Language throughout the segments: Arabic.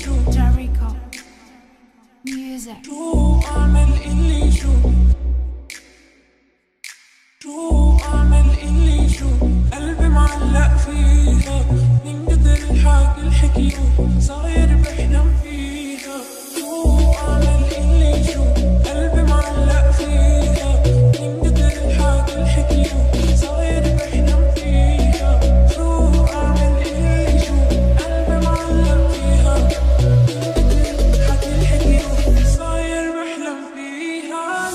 Jericho Music. شو أعمل اللي شو أعمل اللي شو قلبي معلق فيها من قدر الحكي الحكيو صاير بحلم فيها. شو أعمل اللي شو قلبي معلق فيها من قدر الحكي الحكيو صاير بحلم فيها. شو أعمل اللي شو قلبي معلق فيها من قدر الحكي الحكيو صاير بحلم فيها.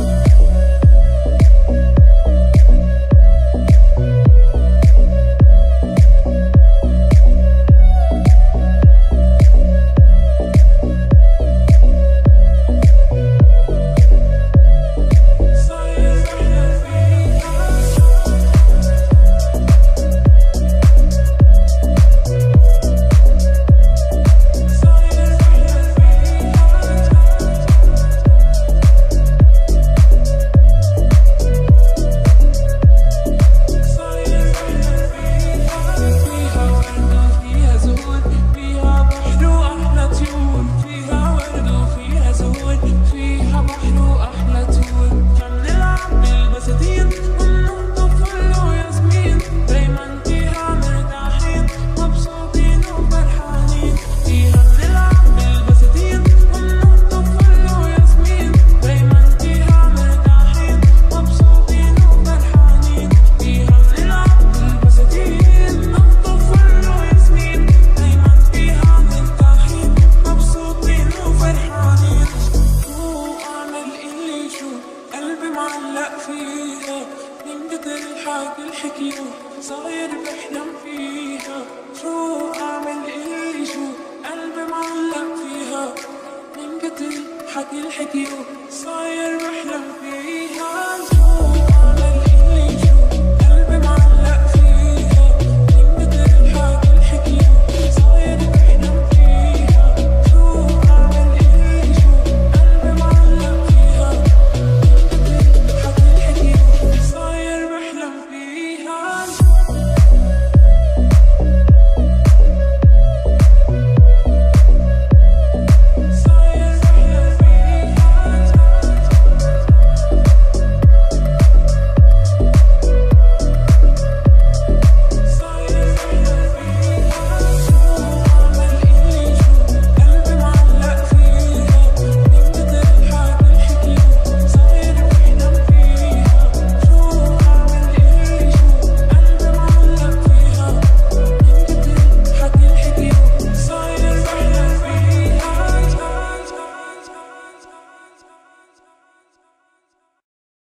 معلق فيها من قدر الحكي الحكيو صاير بحلم فيها. شو أعمل اللي شو قلبي معلق فيها من قدر الحكي الحكيو صاير بحلم فيها.